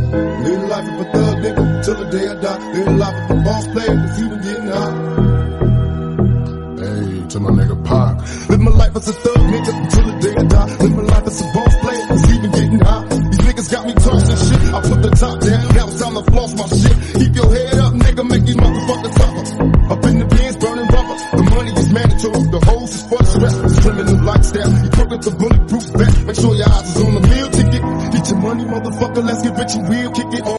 Live life of a thug nigga till the day I die. Live life of a boss player, cause he been getting high. Hey, to my nigga Pac. Live my life as a thug nigga till the day I die. Live my life as a boss player, cause he been getting high. These niggas got me tossing shit. I put the top down, now it's time to floss my shit. Keep your head up, nigga, make these motherfuckers tougher. Up in the bins, burning rubber. The money is mandatory, the hoes is for the stress. Criminal lifestyle, you crooked the bulletproof vest. Make sure your eyes is on the meal ticket. Get your money, motherfucker, let's get rich and real, kick it on.